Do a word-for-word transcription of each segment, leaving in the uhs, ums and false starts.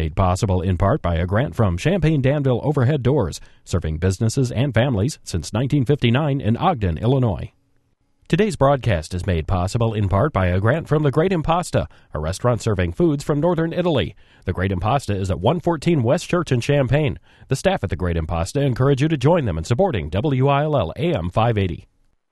made possible in part by a grant from Champaign-Danville Overhead Doors, serving businesses and families since nineteen fifty-nine in Ogden, Illinois. Today's broadcast is made possible in part by a grant from The Great Impasta, a restaurant serving foods from northern Italy. The Great Impasta is at one fourteen West Church in Champaign. The staff at The Great Impasta encourage you to join them in supporting W I L L A M five eighty.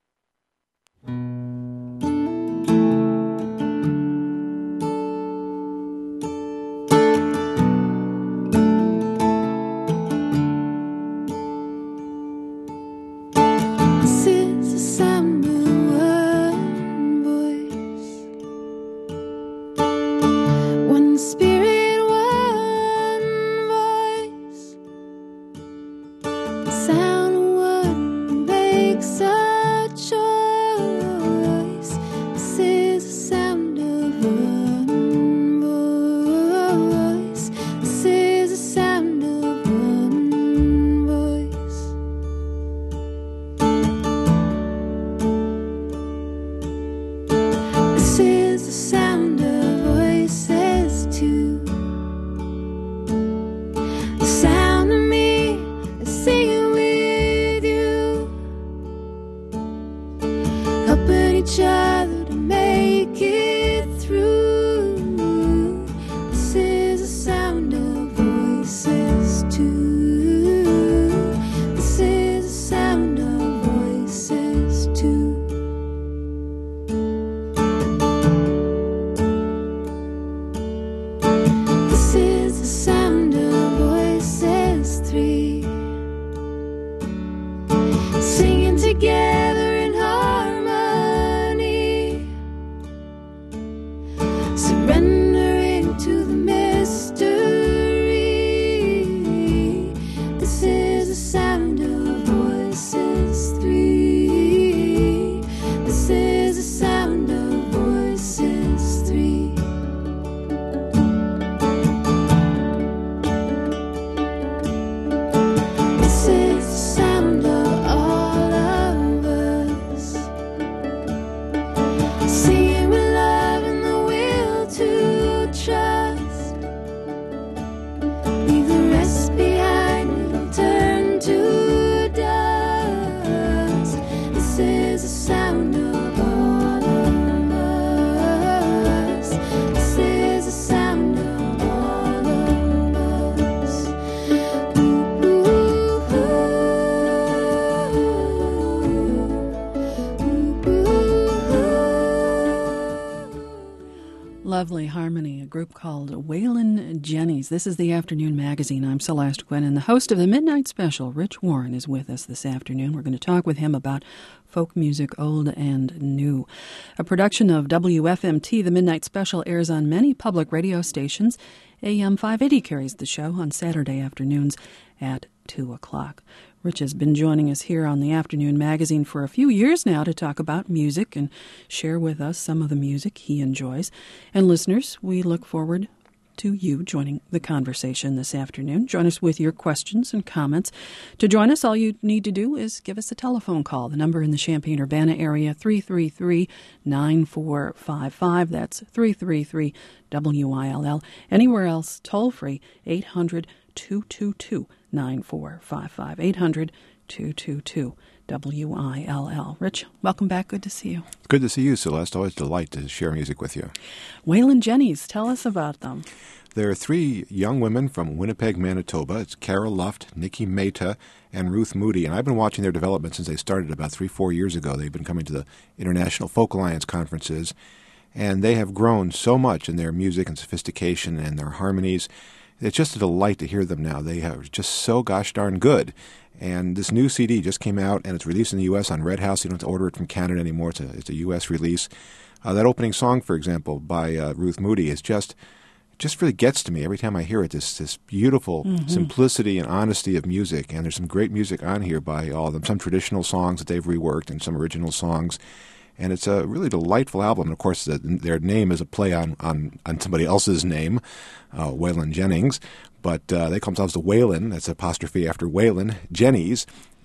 Lovely harmony, a group called Waylon Jennings. This is the Afternoon Magazine. I'm Celeste Quinn, and the host of the Midnight Special, Rich Warren, is with us this afternoon. We're going to talk with him about folk music, old and new. A production of W F M T, the Midnight Special airs on many public radio stations. A M five eighty carries the show on Saturday afternoons at two o'clock. Rich has been joining us here on the Afternoon Magazine for a few years now to talk about music and share with us some of the music he enjoys. And listeners, we look forward to you joining the conversation this afternoon. Join us with your questions and comments. To join us, all you need to do is give us a telephone call. The number in the Champaign-Urbana area, three three three, nine four five five. That's three three three, W I L L. Anywhere else, toll-free, eight hundred, two two two, nine four five five. eight hundred, two two two, W I L L. Rich, welcome back. Good to see you. Good to see you, Celeste. Always a delight to share music with you. Waylon Jennings, tell us about them. There are three young women from Winnipeg, Manitoba. It's Carol Luft, Nikki Mehta, and Ruth Moody. And I've been watching their development since they started about three, four years ago. They've been coming to the International Folk Alliance conferences, and they have grown so much in their music and sophistication and their harmonies. It's just a delight to hear them now. They are just so gosh darn good. And this new C D just came out, and it's released in the U S on Red House. You don't have to order it from Canada anymore. It's a, it's a U S release. Uh, that opening song, for example, by uh, Ruth Moody is just just really gets to me every time I hear it, this this beautiful mm-hmm. simplicity and honesty of music. And there's some great music on here by all of them, some traditional songs that they've reworked and some original songs. And it's a really delightful album. And of course, the, their name is a play on, on, on somebody else's name, uh, Waylon Jennings. But uh, they call themselves the Waylon. That's apostrophe after Waylon Jennings.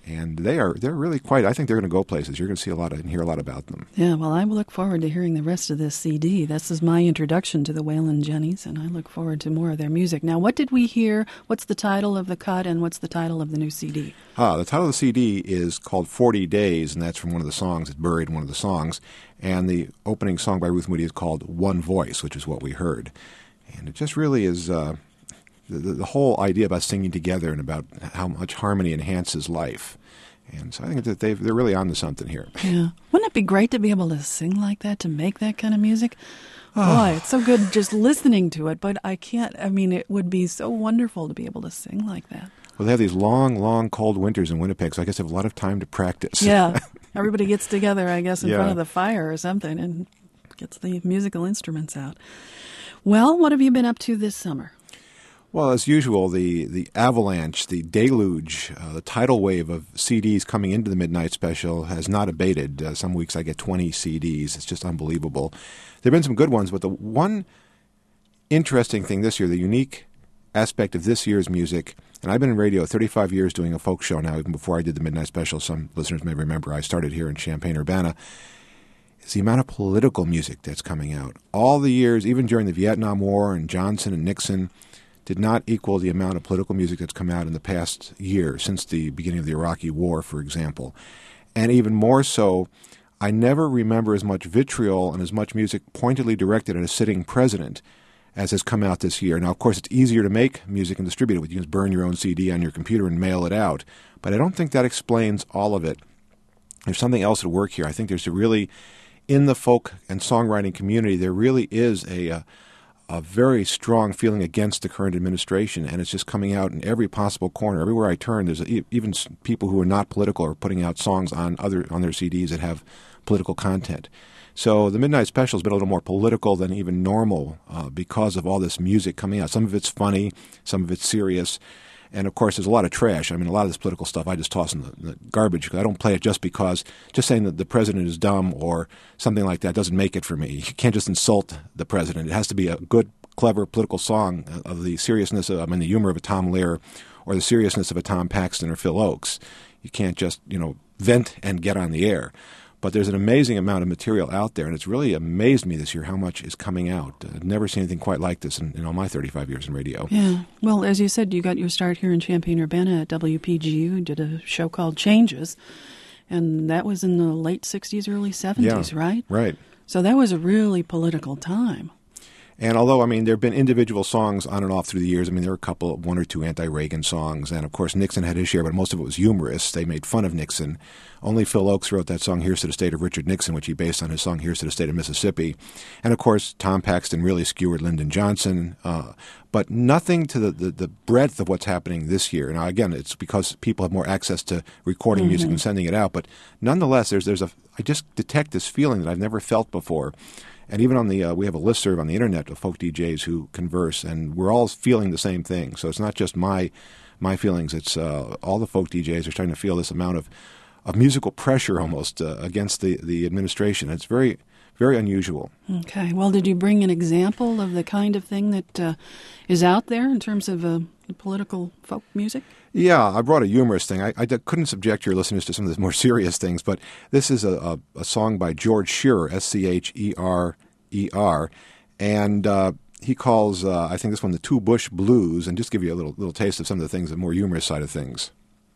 And they are, they're really quite, I think they're going to go places. You're going to see a lot of, and hear a lot about them. Yeah, well, I look forward to hearing the rest of this C D. This is my introduction to the Waylon Jennings, and I look forward to more of their music. Now, what did we hear? What's the title of the cut, and what's the title of the new C D? Ah, the title of the C D is called forty days, and that's from one of the songs. It's buried in one of the songs. And the opening song by Ruth Moody is called One Voice, which is what we heard. And it just really is uh, the, the whole idea about singing together and about how much harmony enhances life. And so I think that they've, they're really on to something here. Yeah. Wouldn't it be great to be able to sing like that, to make that kind of music? Boy, it's so good just listening to it, but I can't, I mean, it would be so wonderful to be able to sing like that. Well, they have these long, long, cold winters in Winnipeg, so I guess they have a lot of time to practice. Yeah. Everybody gets together, I guess, in Yeah. front of the fire or something and gets the musical instruments out. Well, what have you been up to this summer? Well, as usual, the, the avalanche, the deluge, uh, the tidal wave of C Ds coming into the Midnight Special has not abated. Uh, some weeks I get twenty C Ds. It's just unbelievable. There have been some good ones, but the one interesting thing this year, the unique aspect of this year's music, and I've been in radio thirty-five years doing a folk show now, even before I did the Midnight Special. Some listeners may remember I started here in Champaign-Urbana. Is the amount of political music that's coming out. All the years, even during the Vietnam War and Johnson and Nixon, did not equal the amount of political music that's come out in the past year, since the beginning of the Iraqi War, for example. And even more so, I never remember as much vitriol and as much music pointedly directed at a sitting president as has come out this year. Now, of course, it's easier to make music and distribute it. You can just burn your own C D on your computer and mail it out. But I don't think that explains all of it. There's something else at work here. I think there's a really, in the folk and songwriting community, there really is a, a, a very strong feeling against the current administration, and it's just coming out in every possible corner. Everywhere I turn, there's a, even people who are not political are putting out songs on other on their C Ds that have political content. So the Midnight Special has been a little more political than even normal uh, because of all this music coming out. Some of it's funny, some of it's serious. And, of course, there's a lot of trash. I mean, a lot of this political stuff I just toss in the, the garbage. I don't play it just because just saying that the president is dumb or something like that doesn't make it for me. You can't just insult the president. It has to be a good, clever political song of the seriousness of, I mean, the humor of a Tom Lehrer or the seriousness of a Tom Paxton or Phil Oakes. You can't just, you know, vent and get on the air. But there's an amazing amount of material out there, and it's really amazed me this year how much is coming out. I've never seen anything quite like this in, in all my thirty-five years in radio. Yeah. Well, as you said, you got your start here in Champaign-Urbana at W P G U. You did a show called Changes, and that was in the late sixties, early seventies, yeah, right? Right. So that was a really political time. And although, I mean, there have been individual songs on and off through the years. I mean, there were a couple, one or two anti-Reagan songs. And, of course, Nixon had his share, but most of it was humorous. They made fun of Nixon. Only Phil Oakes wrote that song, Here's to the State of Richard Nixon, which he based on his song, Here's to the State of Mississippi. And, of course, Tom Paxton really skewered Lyndon Johnson. Uh, but nothing to the, the, the breadth of what's happening this year. Now, again, it's because people have more access to recording mm-hmm. music and sending it out. But nonetheless, there's there's a I just detect this feeling that I've never felt before. And even on the, uh, we have a listserv on the internet of folk D Js who converse, and we're all feeling the same thing. So it's not just my my feelings; it's uh, all the folk D Js are starting to feel this amount of of musical pressure almost uh, against the the administration. It's very very unusual. Okay. Well, did you bring an example of the kind of thing that uh, is out there in terms of uh, political folk music? Yeah, I brought a humorous thing. I, I couldn't subject your listeners to some of the more serious things, but this is a, a, a song by George Shearer, S C H E R E R, and uh, he calls, uh, I think this one, the Two Bush Blues, and just give you a little little taste of some of the things, the more humorous side of things.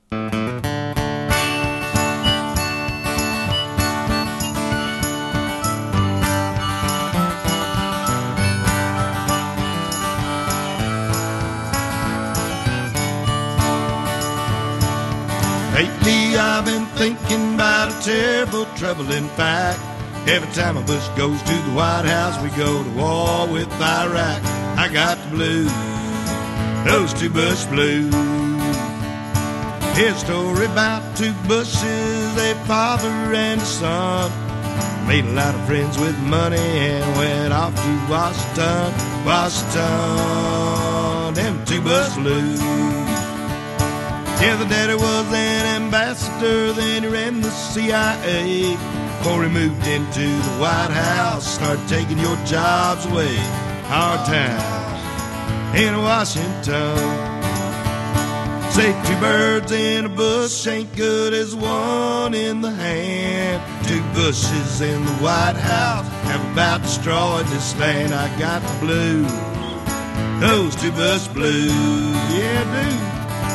Lately I've been thinking about a terrible trouble. In fact, every time a Bush goes to the White House, we go to war with Iraq. I got the blues, those two Bush blues. Here's a story about two Bushes, a father and a son. Made a lot of friends with money and went off to Washington, Washington, them two Bush blues. Yeah, the daddy was an ambassador, then he ran the C I A. Before he moved into the White House, started taking your jobs away. Hard times in Washington. Say two birds in a bush ain't good as one in the hand. Two bushes in the White House have about destroyed this land. I got the blues, those two bush blues, yeah, I do.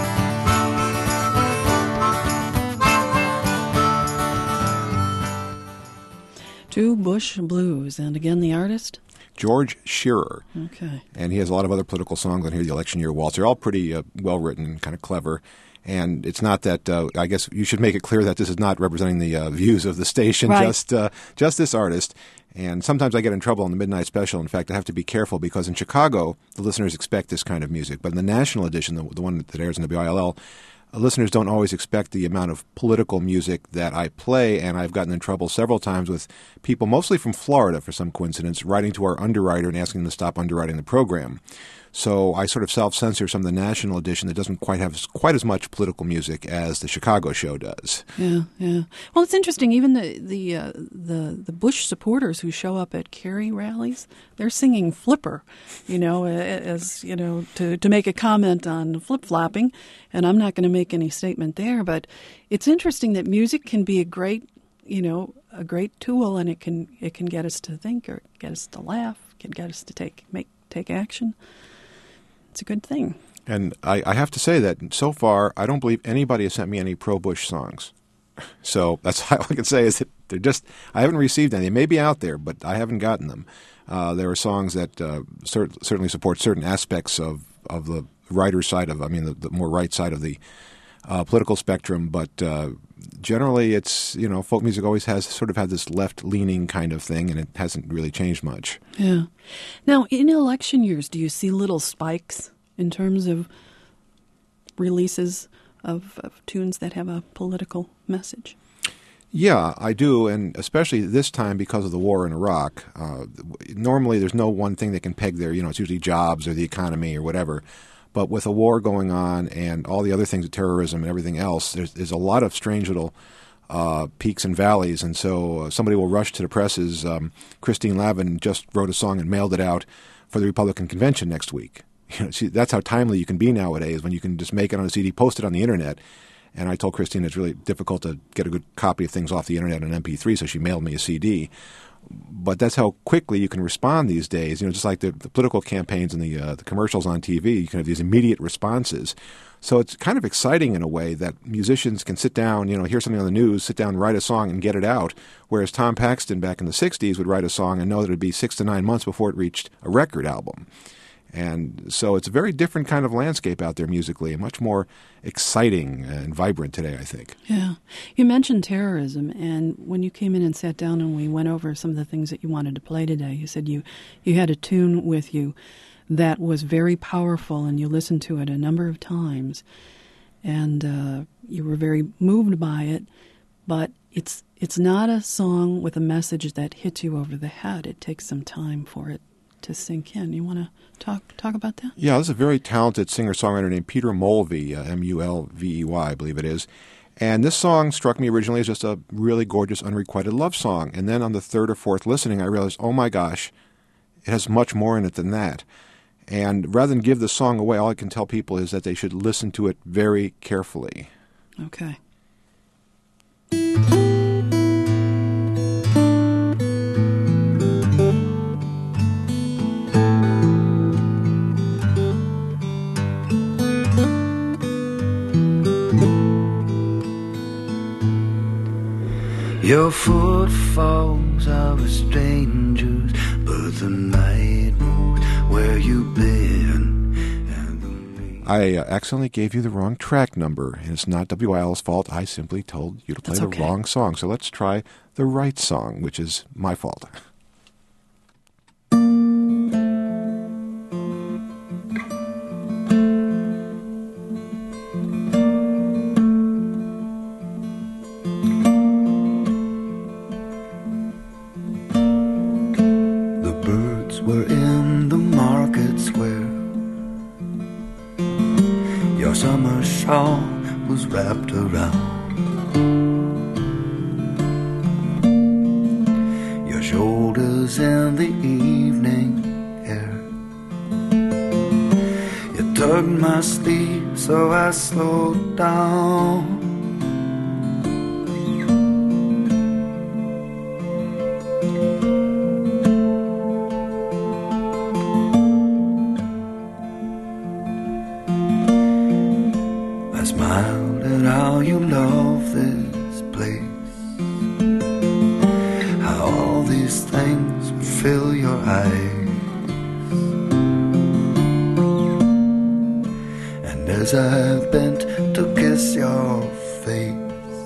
Two Bush Blues, and again the artist? George Shearer. Okay. And he has a lot of other political songs on here, the Election Year Waltz. They're all pretty uh, well-written and kind of clever. And it's not that, uh, I guess you should make it clear that this is not representing the uh, views of the station, right. just uh, just this artist. And sometimes I get in trouble on the Midnight Special. In fact, I have to be careful because in Chicago, the listeners expect this kind of music. But in the national edition, the, the one that airs in W I L L, listeners don't always expect the amount of political music that I play, and I've gotten in trouble several times with people, mostly from Florida for some coincidence, writing to our underwriter and asking them to stop underwriting the program. So I sort of self-censor some of the national edition that doesn't quite have quite as much political music as the Chicago show does. Yeah, yeah. Well, it's interesting. Even the the uh, the the Bush supporters who show up at Kerry rallies, they're singing "Flipper," you know, as you know, to to make a comment on flip-flopping. And I'm not going to make any statement there, but it's interesting that music can be a great, you know, a great tool, and it can it can get us to think or get us to laugh, can get us to take make take action. It's a good thing. And I, I have to say that so far, I don't believe anybody has sent me any pro-Bush songs. So that's all I can say is that they're just, I haven't received any. They may be out there, but I haven't gotten them. Uh, there are songs that uh, cert- certainly support certain aspects of, of the writer's side of, I mean, the, the more right side of the uh, political spectrum. But uh, generally, it's, you know, folk music always has sort of had this left-leaning kind of thing, and it hasn't really changed much. Yeah. Now, in election years, do you see little spikes in terms of releases of, of tunes that have a political message? Yeah, I do, and especially this time because of the war in Iraq. Uh, normally, there's no one thing that can peg there. You know, it's usually jobs or the economy or whatever. But with a war going on and all the other things, terrorism and everything else, there's, there's a lot of strange little uh, peaks and valleys. And so uh, somebody will rush to the presses. Um, Christine Lavin just wrote a song and mailed it out for the Republican convention next week. You know, see, that's how timely you can be nowadays when you can just make it on a C D, post it on the internet. And I told Christine it's really difficult to get a good copy of things off the internet on M P three, so she mailed me a C D. But that's how quickly you can respond these days. You know, just like the, the political campaigns and the uh, the commercials on T V, you can have these immediate responses. So it's kind of exciting in a way that musicians can sit down, you know, hear something on the news, sit down, write a song, and get it out. Whereas Tom Paxton back in the sixties would write a song and know that it would be six to nine months before it reached a record album. And so it's a very different kind of landscape out there musically, and much more exciting and vibrant today, I think. Yeah. You mentioned terrorism, and when you came in and sat down and we went over some of the things that you wanted to play today, you said you, you had a tune with you that was very powerful, and you listened to it a number of times, and uh, you were very moved by it, but it's it's not a song with a message that hits you over the head. It takes some time for it to sink in. You want to talk talk about that? Yeah, this is a very talented singer-songwriter named Peter Mulvey, uh, M U L V E Y, I believe it is. And this song struck me originally as just a really gorgeous, unrequited love song. And then on the third or fourth listening, I realized, oh my gosh, it has much more in it than that. And rather than give the song away, all I can tell people is that they should listen to it very carefully. Okay. Your footfalls are a stranger's, but the night moves where you've been. And the I uh, accidentally gave you the wrong track number, and it's not W I L's fault. I simply told you to play That's the okay. wrong song. So let's try the right song, which is my fault. were in the market square. Your summer shawl was wrapped around your shoulders in the evening air. You took hurt my sleep, so I slowed down. I smiled at how you love this place, how all these things would fill your eyes. As I bent to kiss your face,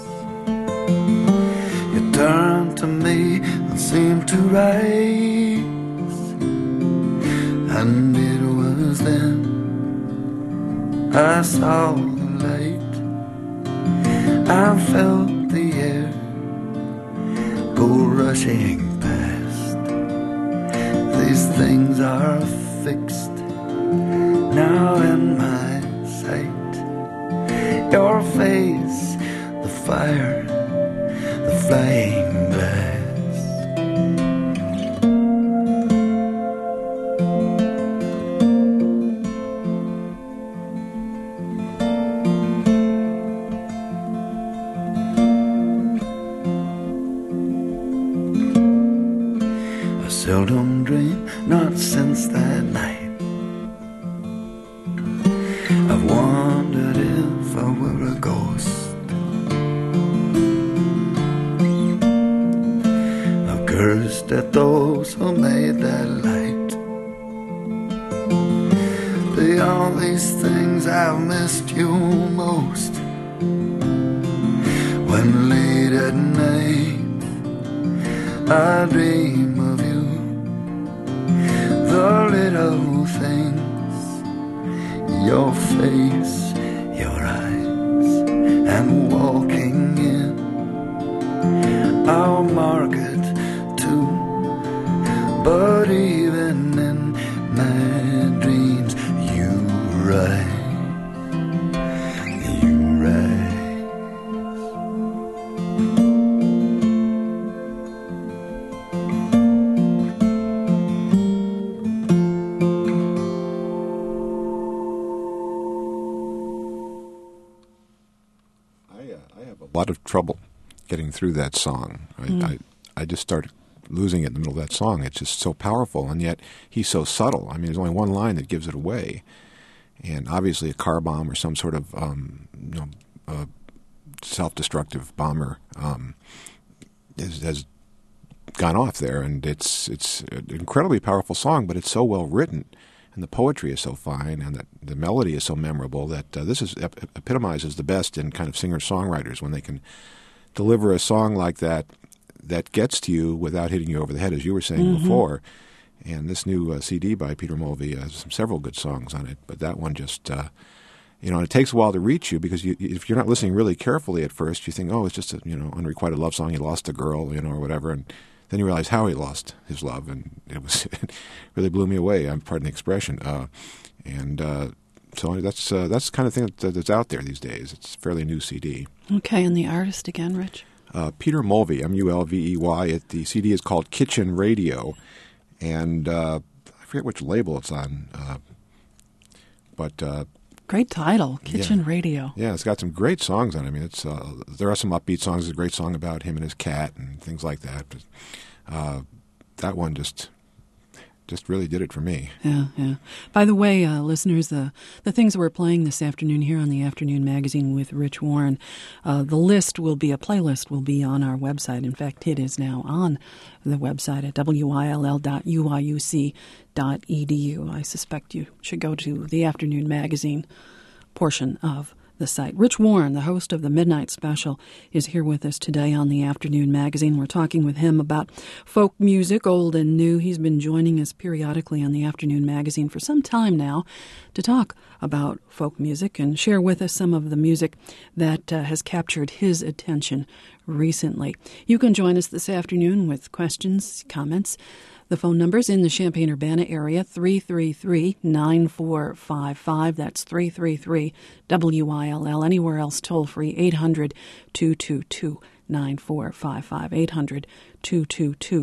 you turned to me and seemed to rise. And it was then I saw the light. I felt the air go rushing past. These things are fixed now in my your face, the fire, the flying glass. I seldom dream, not since that night. I've wondered if I were a ghost. I've cursed at those who made that light. Beyond these things I've missed you most. When late at night I dream of you, the little things, your face, your eyes, and walking in our market too. But even in my dreams you rise, you rise. A lot of trouble getting through that song. I, mm. I I just started losing it in the middle of that song. It's just so powerful, and yet he's so subtle. I mean, there's only one line that gives it away, and obviously a car bomb or some sort of um, you know uh, self-destructive bomber um, is, has gone off there, and it's it's an incredibly powerful song. But it's so well written, and the poetry is so fine, and the, the melody is so memorable that uh, this is ep- epitomizes the best in kind of singer-songwriters when they can deliver a song like that that gets to you without hitting you over the head, as you were saying mm-hmm. before. And this new uh, C D by Peter Mulvey has several good songs on it, but that one just, uh, you know, it takes a while to reach you because you, if you're not listening really carefully at first, you think, oh, it's just a, you know, unrequited love song, he lost a girl, you know, or whatever, and then you realize how he lost his love, and it was it really blew me away. I'm pardon the expression, uh, and uh, so that's uh, that's the kind of thing that, that's out there these days. It's a fairly new C D. Okay, and the artist again, Rich? Uh, Peter Mulvey, M U L V E Y. It, the C D is called Kitchen Radio, and uh, I forget which label it's on, uh, but. Uh, Great title, Kitchen yeah. Radio. Yeah, it's got some great songs on it. I mean, it's uh, there are some upbeat songs. There's a great song about him and his cat and things like that. But uh, that one just just really did it for me. Yeah, yeah. By the way, uh, listeners, the the things we're playing this afternoon here on the Afternoon Magazine with Rich Warren, uh, the list will be, a playlist will be on our website. In fact, it is now on the website at W I L L dot U I U C dot E D U. I suspect you should go to the Afternoon Magazine portion of the site. Rich Warren, the host of the Midnight Special, is here with us today on the Afternoon Magazine. We're talking with him about folk music, old and new. He's been joining us periodically on the Afternoon Magazine for some time now to talk about folk music and share with us some of the music that uh, has captured his attention recently. You can join us this afternoon with questions, comments. The phone number's in the Champaign-Urbana area, three three three, nine four five five. That's three three three W I L L. Anywhere else, toll-free, eight hundred, two two two, nine four five five, eight hundred, two two two,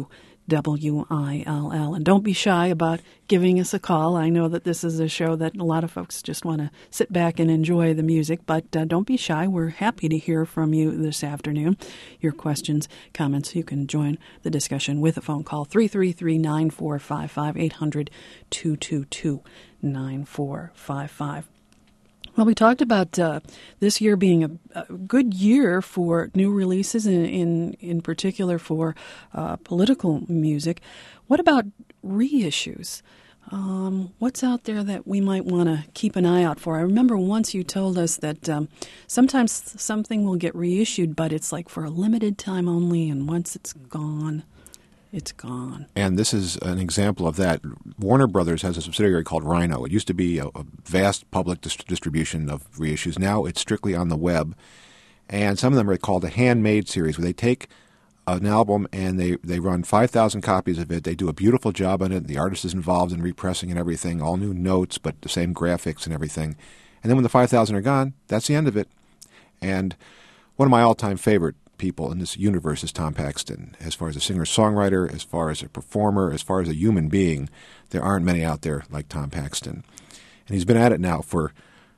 W I L L. And don't be shy about giving us a call. I know that this is a show that a lot of folks just want to sit back and enjoy the music, but uh, don't be shy. We're happy to hear from you this afternoon. Your questions, comments, you can join the discussion with a phone call, three three three, nine four five five, eight hundred, two two two, nine four five five. Well, we talked about uh, this year being a, a good year for new releases, in in, in particular for uh, political music. What about reissues? Um, what's out there that we might want to keep an eye out for? I remember once you told us that um, sometimes something will get reissued, but it's like for a limited time only, and once it's gone, it's gone. And this is an example of that. Warner Brothers has a subsidiary called Rhino. It used to be a, a vast public dis- distribution of reissues. Now it's strictly on the web. And some of them are called a handmade series, where they take an album and they, they run five thousand copies of it. They do a beautiful job on it. The artist is involved in repressing and everything, all new notes, but the same graphics and everything. And then when the five thousand are gone, that's the end of it. And one of my all-time favorite people in this universe is Tom Paxton. As far as a singer-songwriter, as far as a performer, as far as a human being, there aren't many out there like Tom Paxton. And he's been at it now for,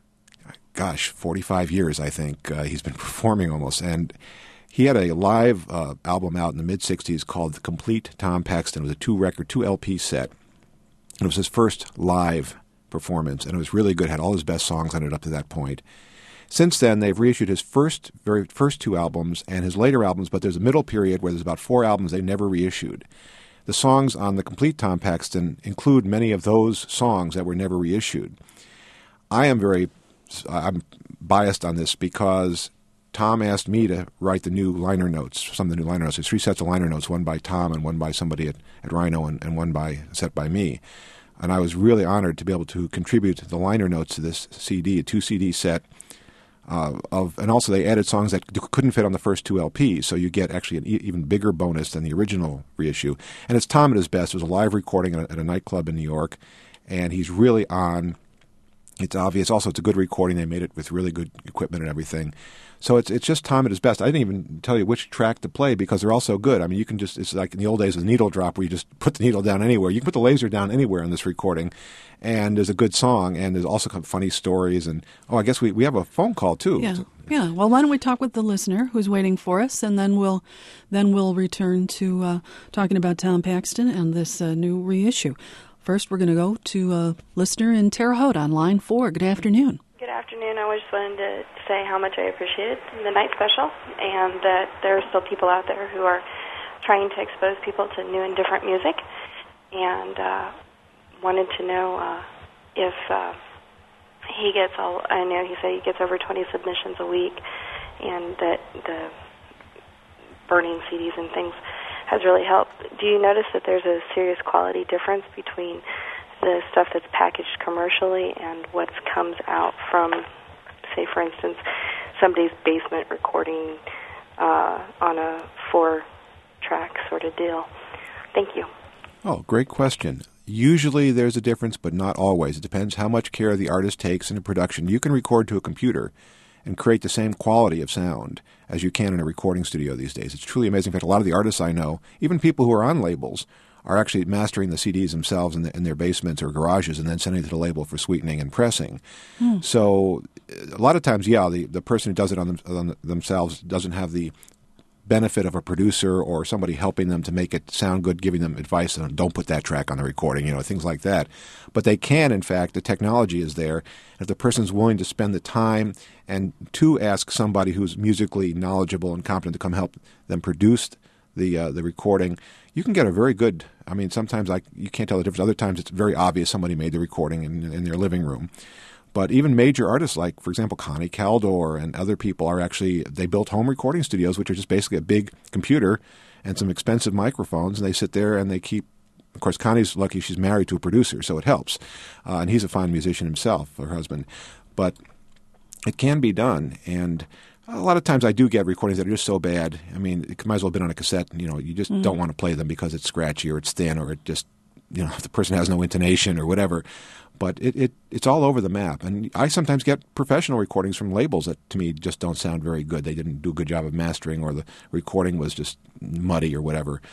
gosh, forty-five years, I think. Uh, he's been performing almost. And he had a live uh, album out in the mid-sixties called The Complete Tom Paxton. It was a two-record, two L P set. And it was his first live performance, and it was really good. It had all his best songs on it up to that point. Since then, they've reissued his first, very first two albums and his later albums, but there's a middle period where there's about four albums they never reissued. The songs on The Complete Tom Paxton include many of those songs that were never reissued. I am very I'm biased on this because Tom asked me to write the new liner notes, some of the new liner notes. There's three sets of liner notes, one by Tom and one by somebody at, at Rhino and, and one by set by me. And I was really honored to be able to contribute the liner notes to this C D, a two C D set. Uh, of and also they added songs that couldn't fit on the first two L Ps, so you get actually an e- even bigger bonus than the original reissue. And it's Tom at his best. It was a live recording at a, at a nightclub in New York, and he's really on. It's obvious. Also, it's a good recording. They made it with really good equipment and everything. So it's it's just Tom at his best. I didn't even tell you which track to play because they're all so good. I mean, you can just, it's like in the old days with needle drop where you just put the needle down anywhere. You can put the laser down anywhere in this recording. And there's a good song, and there's also funny stories. And, oh, I guess we, we have a phone call, too. Yeah, yeah. Well, why don't we talk with the listener who's waiting for us, and then we'll then we'll return to uh, talking about Tom Paxton and this uh, new reissue. First, we're going to go to a listener in Terre Haute on line four. Good afternoon. Good afternoon. I just wanted to say how much I appreciated the night special, and that there are still people out there who are trying to expose people to new and different music, and uh, wanted to know uh, if uh, he gets all, I know he said he gets over twenty submissions a week, and that the burning C Ds and things has really helped. Do you notice that there's a serious quality difference between the stuff that's packaged commercially and what comes out from, say, for instance, somebody's basement recording uh, on a four-track sort of deal? Thank you. Oh, great question. Usually there's a difference, but not always. It depends how much care the artist takes in a production. You can record to a computer and create the same quality of sound as you can in a recording studio these days. It's truly amazing. In fact, a lot of the artists I know, even people who are on labels, are actually mastering the C Ds themselves in, the, in their basements or garages and then sending it to the label for sweetening and pressing. Mm. So a lot of times, yeah, the, the person who does it on, them, on themselves doesn't have the benefit of a producer or somebody helping them to make it sound good, giving them advice on don't put that track on the recording, you know, things like that. But they can, in fact, the technology is there. If the person's willing to spend the time and to ask somebody who's musically knowledgeable and competent to come help them produce the uh, the recording, you can get a very good, I mean, sometimes I, you can't tell the difference. Other times it's very obvious somebody made the recording in, in their living room. But even major artists like, for example, Connie Caldor and other people are actually, they built home recording studios, which are just basically a big computer and some expensive microphones, and they sit there and they keep, of course, Connie's lucky she's married to a producer, so it helps. Uh, and he's a fine musician himself, her husband. But it can be done, and a lot of times I do get recordings that are just so bad. I mean, it might as well have been on a cassette. You know, you just mm. don't want to play them because it's scratchy or it's thin or it just, you know, the person has no intonation or whatever. But it, it it's all over the map. And I sometimes get professional recordings from labels that, to me, just don't sound very good. They didn't do a good job of mastering, or the recording was just muddy or whatever.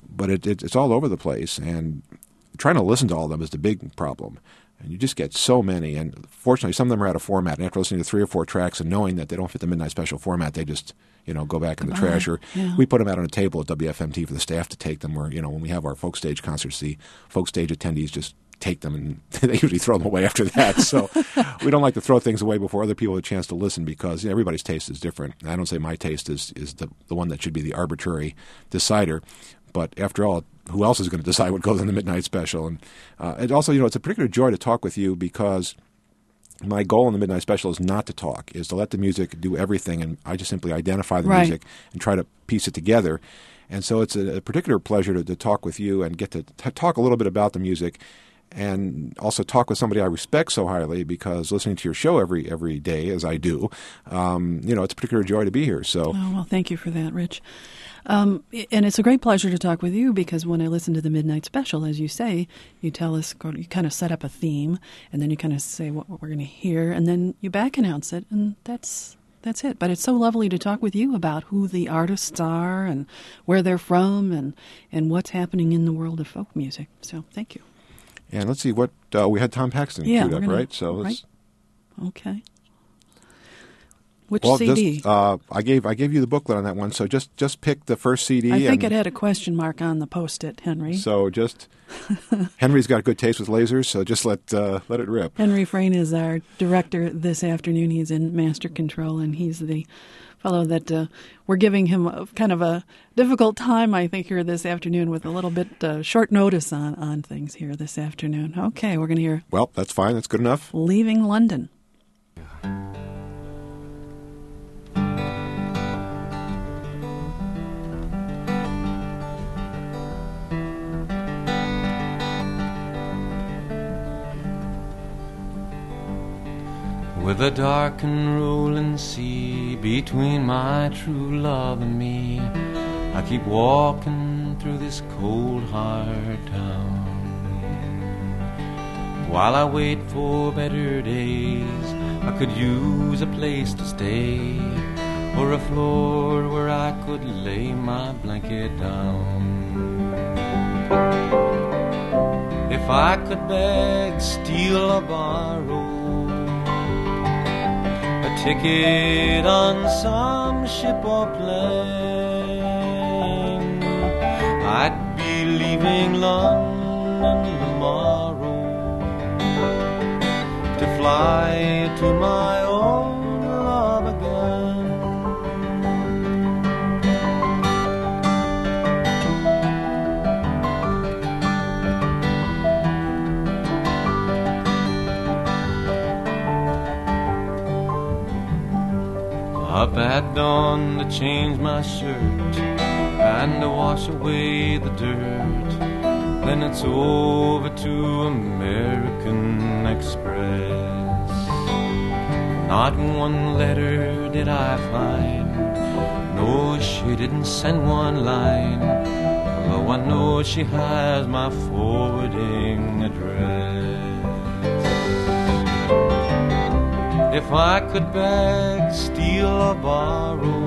but it, it, it's all over the place, and trying to listen to all of them is the big problem. And you just get so many, and fortunately, some of them are out of format. And after listening to three or four tracks and knowing that they don't fit the Midnight Special format, they just, you know, go back in the trash. Or yeah. we put them out on a table at W F M T for the staff to take them. Where, you know, when we have our folk stage concerts, the folk stage attendees just take them, and they usually throw them away after that. So we don't like to throw things away before other people have a chance to listen, because you know, everybody's taste is different. I don't say my taste is is the the one that should be the arbitrary decider. But after all, who else is going to decide what goes in the Midnight Special? And uh, it also, you know, it's a particular joy to talk with you, because my goal in the Midnight Special is not to talk, is to let the music do everything, and I just simply identify the right. music and try to piece it together. And so it's a, a particular pleasure to, to talk with you and get to t- talk a little bit about the music, and also talk with somebody I respect so highly, because listening to your show every every day, as I do, um, you know, it's a particular joy to be here. So, oh, well, thank you for that, Rich. Um, and it's a great pleasure to talk with you, because when I listen to the Midnight Special, as you say, you tell us, you kind of set up a theme, and then you kind of say what, what we're going to hear, and then you back announce it, and that's that's it. But it's so lovely to talk with you about who the artists are and where they're from, and, and what's happening in the world of folk music. So thank you. And let's see what uh, we had Tom Paxton yeah, queued up, gonna, right? So let's. Right? Okay. Which well, C D? Just, uh, I gave I gave you the booklet on that one, so just, just pick the first C D. I think and, it had a question mark on the post-it, Henry. So just Henry's got good taste with lasers, so just let uh, let it rip. Henry Frayne is our director this afternoon. He's in master control, and he's the fellow that uh, we're giving him a, kind of a difficult time, I think, here this afternoon, with a little bit uh, short notice on, on things here this afternoon. Okay, we're going to hear Well, that's fine. That's good enough. Leaving London. With a dark and rolling sea between my true love and me, I keep walking through this cold, hard town. While I wait for better days, I could use a place to stay, or a floor where I could lay my blanket down. If I could beg, steal, or borrow a ticket on some ship or plane, I'd be leaving London tomorrow to fly to my own love again. Up at dawn to change my shirt and to wash away the dirt, then it's over to American Express. Not one letter did I find, no, she didn't send one line, although I know she has my forwarding address. If I could beg, steal, or borrow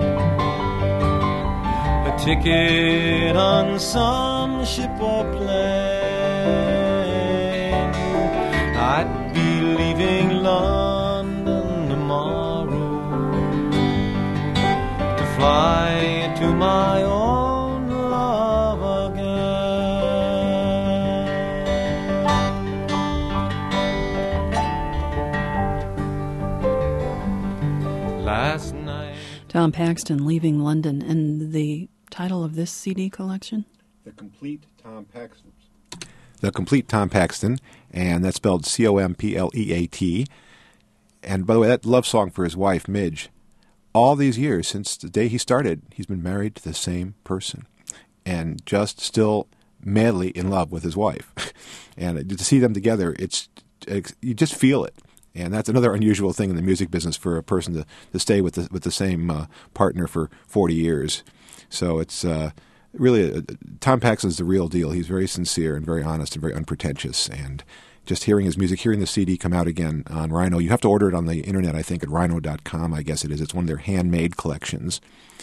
a ticket on some ship or plane, I'd be leaving London tomorrow to fly to my own love again. Last night, Tom Paxton, Leaving London, and the title of this C D collection? The Complete Tom Paxton. The Complete Tom Paxton, and that's spelled C O M P L E A T. And by the way, that love song for his wife, Midge, all these years, since the day he started, he's been married to the same person and just still madly in love with his wife. And to see them together, it's, it's you just feel it. And that's another unusual thing in the music business for a person to, to stay with the, with the same uh, partner for forty years. So it's uh, really, uh, Tom Paxton's the real deal. He's very sincere and very honest and very unpretentious. And just hearing his music, hearing the C D come out again on Rhino, you have to order it on the internet, I think, at rhino dot com, I guess it is. It's one of their handmade collections.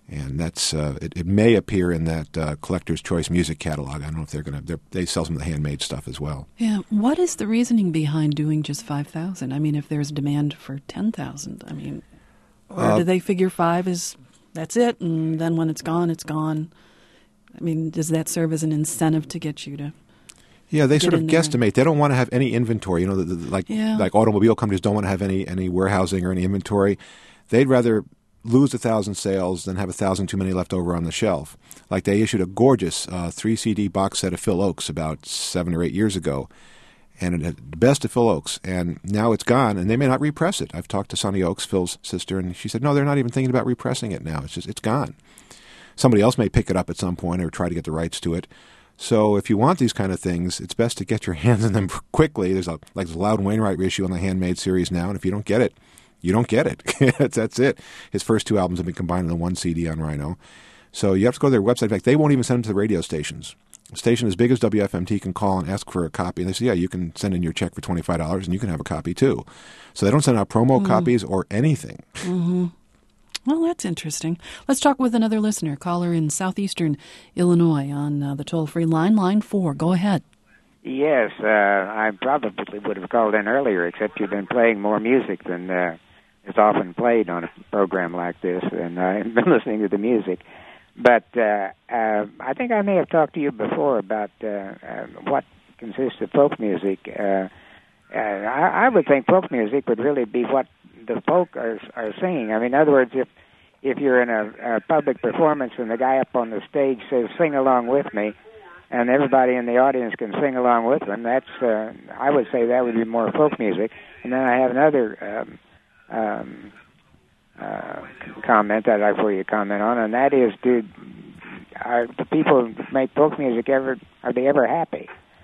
And that's uh, it, it may appear in that uh, Collector's Choice music catalog. I don't know if they're going to. They sell some of the handmade stuff as well. Yeah. What is the reasoning behind doing just five thousand? I mean, if there's demand for ten thousand, I mean, or uh, do they figure five is that's it, and then when it's gone, it's gone? I mean, does that serve as an incentive to get you to? Yeah, they Get sort of in there. guesstimate. They don't want to have any inventory. You know, the, the, like Yeah. like automobile companies don't want to have any any warehousing or any inventory. They'd rather lose a thousand sales than have a thousand too many left over on the shelf. Like they issued a gorgeous uh, three C D box set of Phil Oakes about seven or eight years ago, and it had the best of Phil Oakes, and now it's gone, and they may not repress it. I've talked to Sonny Oakes, Phil's sister, and she said, no, they're not even thinking about repressing it now. It's just it's gone. Somebody else may pick it up at some point or try to get the rights to it. So if you want these kind of things, it's best to get your hands on them quickly. There's a like there's a Loudon Wainwright reissue on the Handmade series now, and if you don't get it, you don't get it. that's, that's it. His first two albums have been combined into one C D on Rhino. So you have to go to their website. In fact, they won't even send them to the radio stations. A station as big as W F M T can call and ask for a copy, and they say, yeah, you can send in your check for twenty-five dollars, and you can have a copy too. So they don't send out promo mm. copies or anything. Mm-hmm. Well, that's interesting. Let's talk with another listener, caller in southeastern Illinois on uh, the toll-free line, line four. Go ahead. Yes, uh, I probably would have called in earlier, except you've been playing more music than uh, is often played on a program like this, and I've been listening to the music. But uh, uh, I think I may have talked to you before about uh, uh, what consists of folk music. Uh, uh, I, I would think folk music would really be what the folk are, are singing. I mean, in other words, if if you're in a, a public performance and the guy up on the stage says, sing along with me, and everybody in the audience can sing along with them, that's, uh, I would say that would be more folk music. And then I have another um, um, uh, comment that I'd like for you to comment on, and that is, do are the people who make folk music ever, are they ever happy?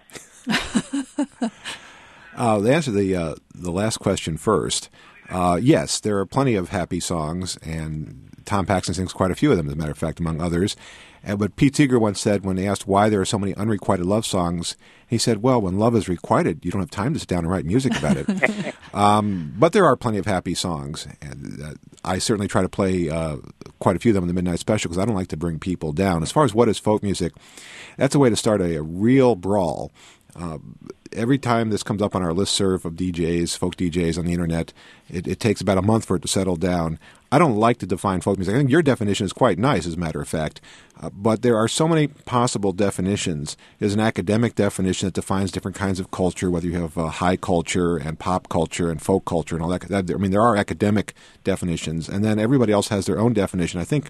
uh, to answer the, uh, the last question first, uh, yes, there are plenty of happy songs, and Tom Paxton sings quite a few of them, as a matter of fact, among others. And what Pete Seeger once said when they asked why there are so many unrequited love songs, he said, well, when love is requited, you don't have time to sit down and write music about it. um, but there are plenty of happy songs. And uh, I certainly try to play uh, quite a few of them in the Midnight Special because I don't like to bring people down. As far as what is folk music, that's a way to start a, a real brawl. Uh, every time this comes up on our listserv of D Js, folk D Js on the internet, it, it takes about a month for it to settle down. I don't like to define folk music. I think your definition is quite nice, as a matter of fact. Uh, but there are so many possible definitions. There's an academic definition that defines different kinds of culture, whether you have uh, high culture and pop culture and folk culture and all that. that. I mean, there are academic definitions. And then everybody else has their own definition. I think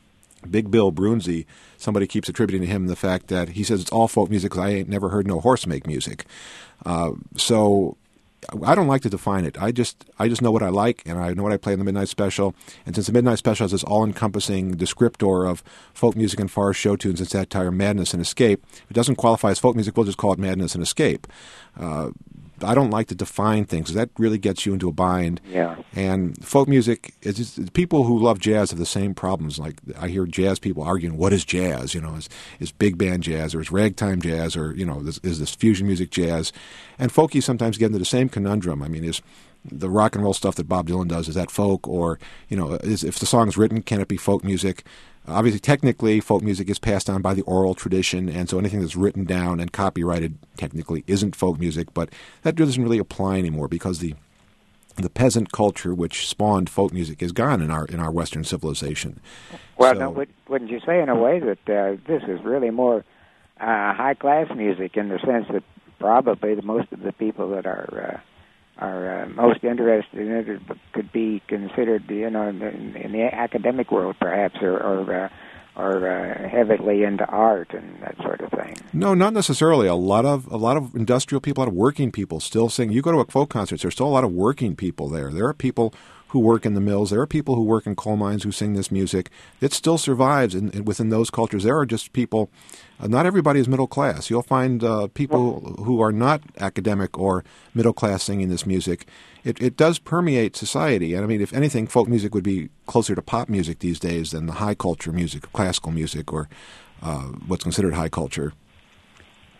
Big Bill Brunzi, somebody keeps attributing to him the fact that he says it's all folk music because I ain't never heard no horse make music. Uh, so I don't like to define it. I just I just know what I like, and I know what I play in the Midnight Special. And since the Midnight Special has this all-encompassing descriptor of folk music and forest show tunes and satire, madness and escape, if it doesn't qualify as folk music, we'll just call it madness and escape. Uh, I don't like to define things because that really gets you into a bind. Yeah. And folk music, is just, people who love jazz have the same problems. Like I hear jazz people arguing, what is jazz? You know, is, is big band jazz or is ragtime jazz or, you know, is, is this fusion music jazz? And folkies sometimes get into the same conundrum. I mean, is the rock and roll stuff that Bob Dylan does, is that folk? Or, you know, is, if the song's written, can it be folk music? Obviously, technically, folk music is passed on by the oral tradition, and so anything that's written down and copyrighted technically isn't folk music, but that doesn't really apply anymore because the the peasant culture which spawned folk music is gone in our in our Western civilization. Well, so, no, would, wouldn't you say in a way that uh, this is really more uh, high-class music in the sense that probably the most of the people that are... Uh, are uh, most interested in it could be considered, you know, in, in the academic world, perhaps, or or, uh, or uh, heavily into art and that sort of thing. No, not necessarily. A lot of a lot of industrial people, a lot of working people still sing. You go to a folk concert, there's still a lot of working people there. There are people who work in the mills. There are people who work in coal mines who sing this music. It still survives in, in, within those cultures. There are just people. Uh, not everybody is middle class. You'll find uh, people who are not academic or middle class singing this music. It, it does permeate society. And I mean, if anything, folk music would be closer to pop music these days than the high culture music, classical music, or uh, what's considered high culture.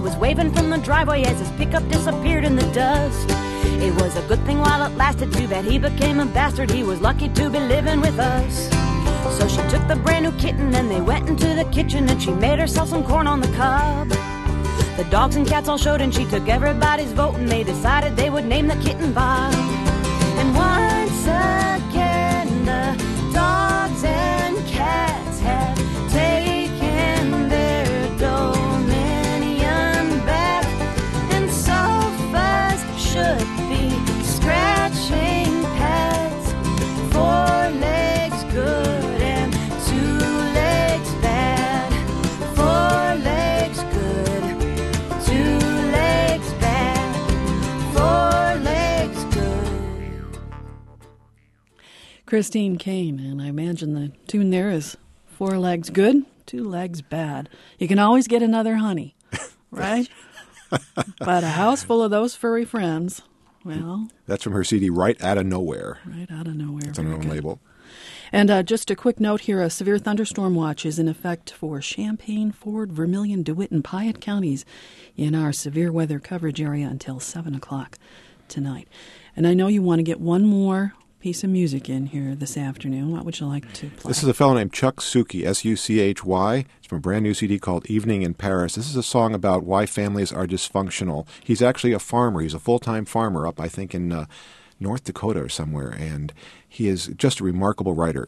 was waving from the driveway as his pickup disappeared in the dust. It was a good thing while it lasted, too bad he became a bastard. He was lucky to be living with us. So she took the brand new kitten and they went into the kitchen and she made herself some corn on the cob. The dogs and cats all showed and she took everybody's vote and they decided they would name the kitten Bob. And once again the dogs and cats had taken their dominion back, and sofas should be scratching pads. Four legs good and two legs bad. Four legs good, two legs bad. Four legs good. Christine Kane, and I imagine the tune there is four legs good, two legs bad. You can always get another honey, right? But a house full of those furry friends, well... That's from her C D, Right Outta Nowhere. Right Outta Nowhere. It's on her own label. And uh, just a quick note here, a severe thunderstorm watch is in effect for Champaign, Ford, Vermilion, DeWitt, and Piatt counties in our severe weather coverage area until seven o'clock tonight. And I know you want to get one more piece of music in here this afternoon. What would you like to play? This is a fellow named Chuck Suchy, S U C H Y. It's from a brand new C D called Evening in Paris. This is a song about why families are dysfunctional. He's actually a farmer. He's a full-time farmer up, I think, in uh, North Dakota or somewhere, and he is just a remarkable writer.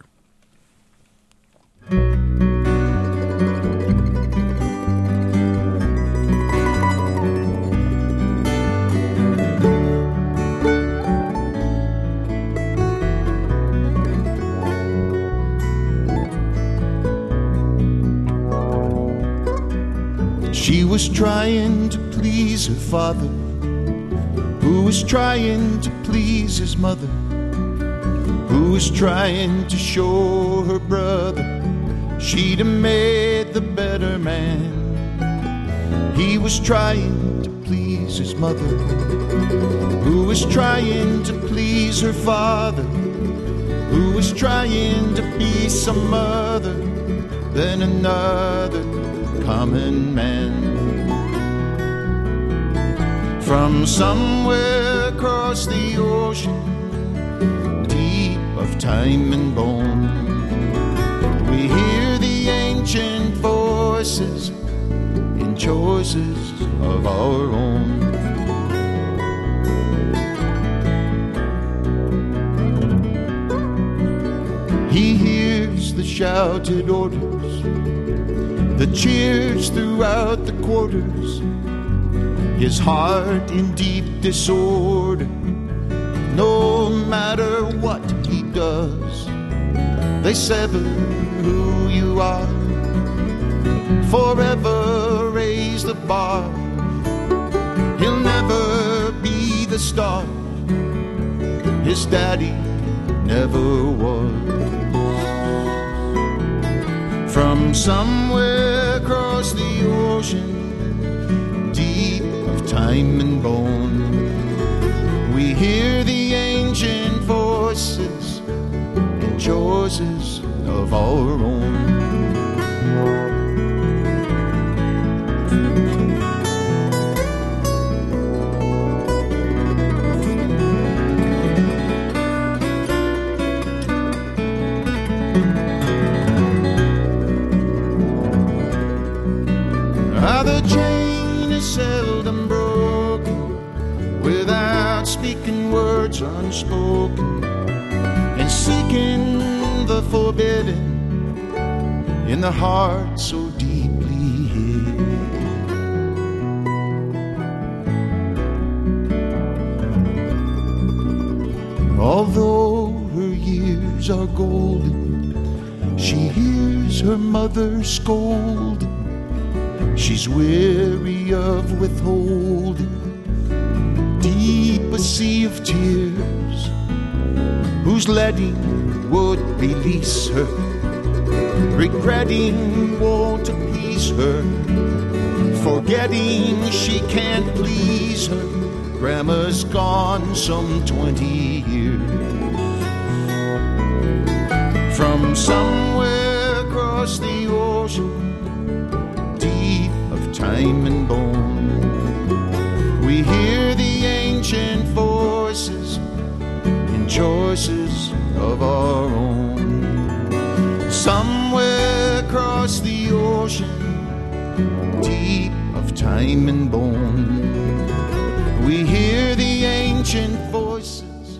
She was trying to please her father, who was trying to please his mother, who was trying to show her brother she'd have made the better man. He was trying to please his mother, who was trying to please her father, who was trying to be some other than another common man. From somewhere across the ocean, deep of time and bone, we hear the ancient voices in choices of our own. He hears the shouted orders, the cheers throughout the quarters, his heart in deep disorder. No matter what he does, they sever who you are, forever raise the bar. He'll never be the star his daddy never was. From somewhere across the ocean, deep of time and bone, we hear the ancient voices and choices of our own. The chain is seldom broken without speaking words unspoken, and seeking the forbidden in the heart so deeply hid. Although her years are golden, she hears her mother scolding. She's weary of withholding deep a sea of tears, whose letting would release her, regretting won't appease her, forgetting she can't please her. Grandma's gone some twenty years. From somewhere across the ocean, time and bone, We hear the ancient voices in choices of our own. Somewhere across the ocean, deep of time and bone, we hear the ancient voices.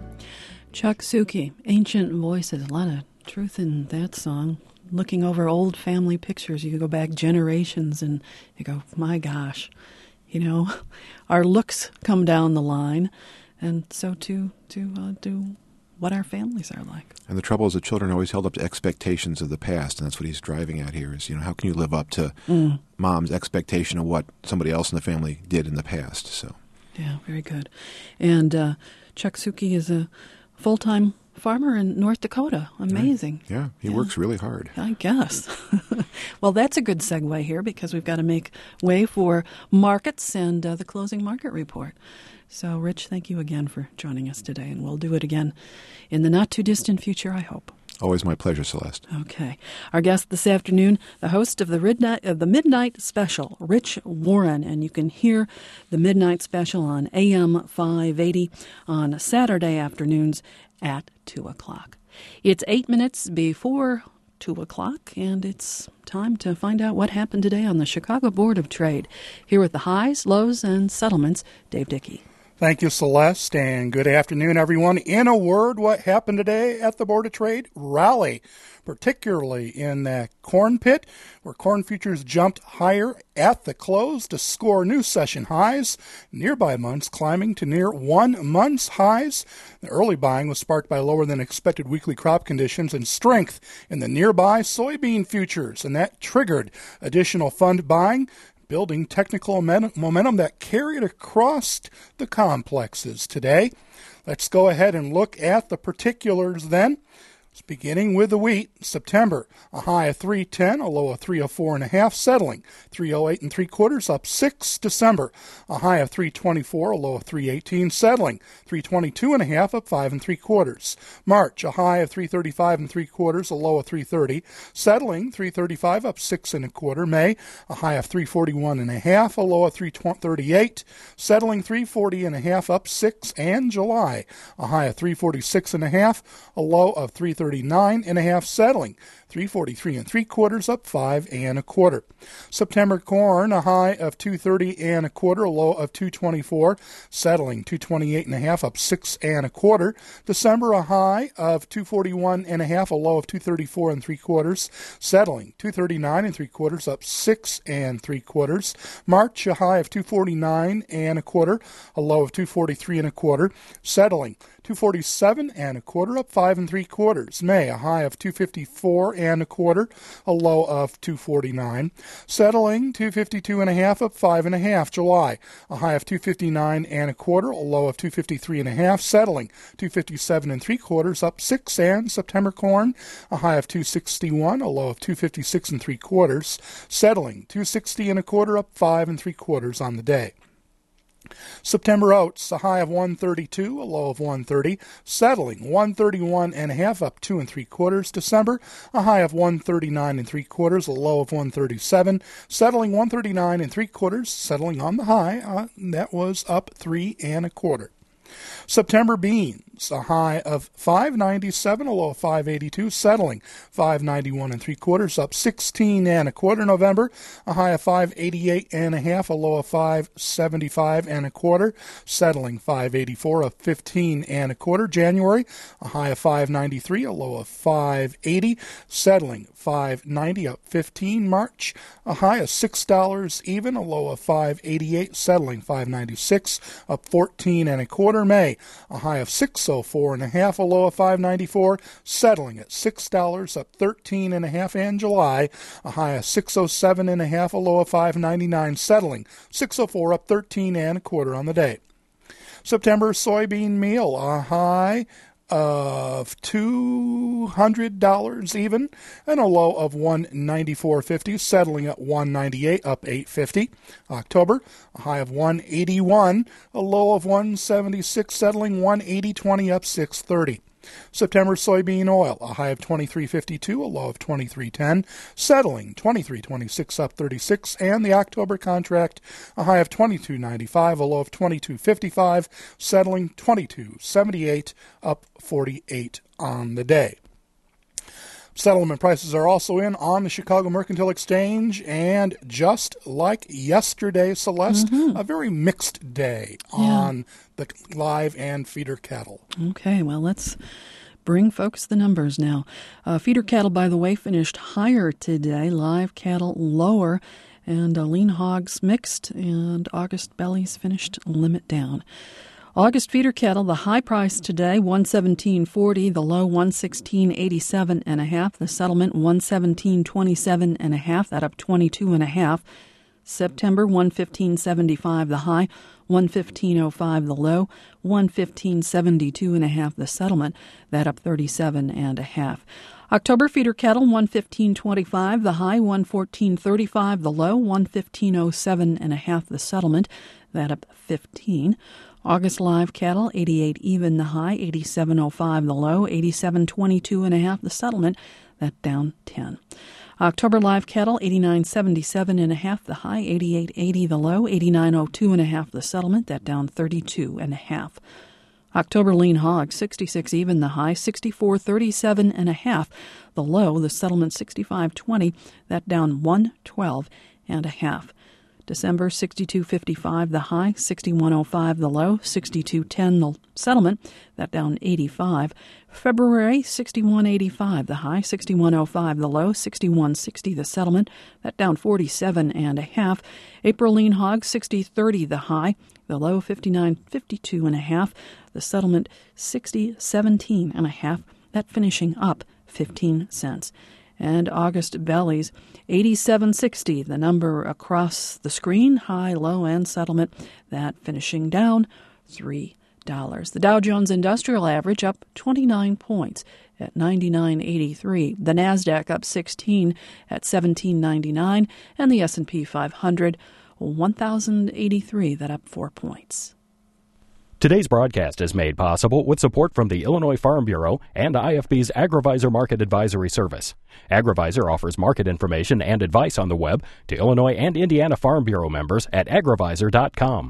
Chuck Suki, Ancient Voices. A lot of truth in that song. Looking over old family pictures, you go back generations and you go, my gosh, you know, our looks come down the line, and so too to uh, do what our families are like. And the trouble is the children are always held up to expectations of the past, and that's what he's driving at here is, you know, how can you live up to mm. mom's expectation of what somebody else in the family did in the past? So, yeah, very good. And uh, Chuck Suki is a full-time farmer in North Dakota. Amazing. Yeah, yeah he yeah. works really hard. I guess. Well, that's a good segue here because we've got to make way for markets and uh, the closing market report. So, Rich, thank you again for joining us today, and we'll do it again in the not-too-distant future, I hope. Always my pleasure, Celeste. Okay. Our guest this afternoon, the host of the, Midnight, of the Midnight Special, Rich Warren, and you can hear the Midnight Special on A M five eighty on Saturday afternoons at two o'clock. It's eight minutes before two o'clock, and it's time to find out what happened today on the Chicago Board of Trade. Here with the highs, lows, and settlements, Dave Dickey. Thank you, Celeste, and good afternoon, everyone. In a word, what happened today at the Board of Trade? Rally, particularly in that corn pit, where corn futures jumped higher at the close to score new session highs, nearby months climbing to near one month's highs. The early buying was sparked by lower than expected weekly crop conditions and strength in the nearby soybean futures, and that triggered additional fund buying, building technical momentum that carried across the complexes today. Let's go ahead and look at the particulars then. Beginning with the wheat, September, a high of three ten, a low of three oh four and a half, settling three oh eight and three quarters, up six. December, a high of three twenty-four, a low of three eighteen, settling three twenty-two and a half, up five and three quarters. March, a high of three thirty-five and three quarters, a low of three thirty, settling three thirty-five, up six and a quarter. May, a high of three forty-one and a half, a low of three thirty-eight, settling three forty and a half, up six. And July, a high of three forty-six and a half, a low of three thirty-nine and a half, settling three forty-three and three quarters, up five and a quarter. September corn, a high of two thirty and a quarter, a low of two twenty-four, settling two twenty-eight and a half, up six and a quarter. December, a high of two forty-one and a half, a low of two thirty-four and three quarters, settling two thirty-nine and three quarters, up six and three quarters. March, a high of two forty-nine and a quarter, a low of two forty-three and a quarter, settling two forty-seven and a quarter, up five and three quarters. May, a high of two fifty-four and a quarter, a low of two forty-nine, settling two fifty-two and a half, up five and a half. July, a high of two fifty-nine and a quarter, a low of two fifty-three and a half, settling two fifty-seven and three quarters, up six. And September corn, a high of two sixty-one, a low of two fifty-six and three quarters, settling two sixty and a quarter, up five and three quarters on the day. September oats, a high of one thirty-two, a low of one thirty, settling one thirty-one and a half, up two and three quarters. December, a high of one thirty-nine and three quarters, a low of one thirty-seven, settling one thirty-nine and three quarters, settling on the high. Uh, that was up three and a quarter. September beans, a high of five ninety-seven, a low of five eighty-two, settling five ninety-one and three quarters, up sixteen and a quarter. November, a high of five eighty-eight and a half, a low of five seventy-five and a quarter, settling five eighty-four, up fifteen and a quarter. January, a high of five ninety-three, a low of five eighty, settling five ninety, up fifteen. March, a high of six dollars even, a low of five eighty-eight, settling five ninety-six, up fourteen and a quarter. May, a high of six oh four and a half, a low of five ninety-four, settling at six dollars, up thirteen and a half. And July, a high of six oh seven and a half, a low of five ninety-nine, settling six oh four, up thirteen and a quarter on the day. September soybean meal, a high of two hundred dollars even, and a low of one ninety-four fifty, settling at one ninety-eight, up eight fifty. October, a high of one eighty-one, a low of one seventy-six, settling one eighty twenty, up six thirty. September soybean oil, a high of twenty-three fifty-two, a low of twenty-three ten, settling twenty-three twenty-six, up thirty-six, and the October contract, a high of twenty-two ninety-five, a low of twenty-two fifty-five, settling twenty-two seventy-eight, up forty-eight on the day. Settlement prices are also in on the Chicago Mercantile Exchange, and just like yesterday, Celeste, mm-hmm. a very mixed day yeah. on the live and feeder cattle. Okay, well, let's bring folks the numbers now. Uh, feeder cattle, by the way, finished higher today, live cattle lower, and uh, lean hogs mixed, and August bellies finished limit down. August feeder cattle, the high price today, one seventeen forty, the low one sixteen eighty-seven and a half, the settlement one seventeen twenty-seven and a half, that up twenty-two and a half. September one fifteen seventy-five, the high, one fifteen oh five, the low, one fifteen seventy-two and a half, the settlement, that up thirty-seven and a half. October feeder cattle, one fifteen twenty-five, the high, one fourteen thirty-five, the low, one fifteen oh seven and a half, the settlement, that up fifteen. August live cattle, eighty-eight even the high, eighty-seven oh five the low, eighty-seven twenty-two and a half the settlement, that down ten. October live cattle, eighty-nine seventy-seven and a half the high, eighty-eight eighty the low, eighty-nine oh two and a half the settlement, that down thirty-two and a half. October lean hog, sixty-six even the high, sixty-four thirty-seven and a half the low, the settlement sixty-five twenty, that down one twelve and a half. December sixty-two fifty-five the high, sixty-one oh five the low, sixty-two ten the settlement, that down eighty-five. February sixty-one eighty-five the high, sixty-one oh five the low, sixty-one sixty the settlement, that down forty-seven and a half. April lean hog, sixty thirty the high, the low fifty-nine fifty-two and a half, the settlement sixty seventeen and a half, that finishing up fifteen cents. And August bellies, eighty-seven sixty, the number across the screen, high, low, and settlement, that finishing down three dollars. The Dow Jones Industrial Average up twenty-nine points at ninety-nine eighty-three. The NASDAQ up sixteen at seventeen ninety-nine, and the S and P five hundred, one thousand eighty-three, that up four points. Today's broadcast is made possible with support from the Illinois Farm Bureau and I F B's AgriVisor Market Advisory Service. AgriVisor offers market information and advice on the web to Illinois and Indiana Farm Bureau members at agrivisor dot com.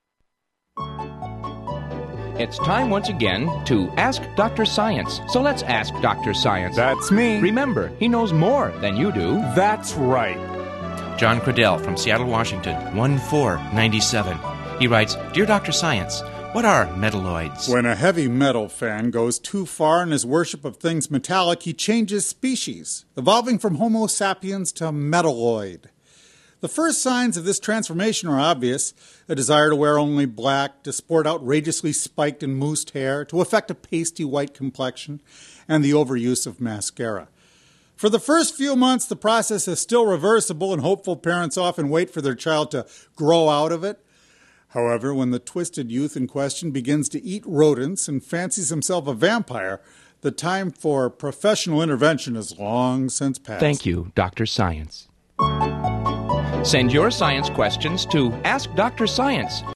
It's time once again to Ask Doctor Science. So let's ask Doctor Science. That's me. Remember, he knows more than you do. That's right. John Cradell from Seattle, Washington, one four nine seven. He writes, Dear Doctor Science, what are metalloids? When a heavy metal fan goes too far in his worship of things metallic, he changes species, evolving from Homo sapiens to metalloid. The first signs of this transformation are obvious: a desire to wear only black, to sport outrageously spiked and moosed hair, to affect a pasty white complexion, and the overuse of mascara. For the first few months, the process is still reversible, and hopeful parents often wait for their child to grow out of it. However, when the twisted youth in question begins to eat rodents and fancies himself a vampire, the time for professional intervention is long since passed. Thank you, Doctor Science. Send your science questions to Ask Doctor Science.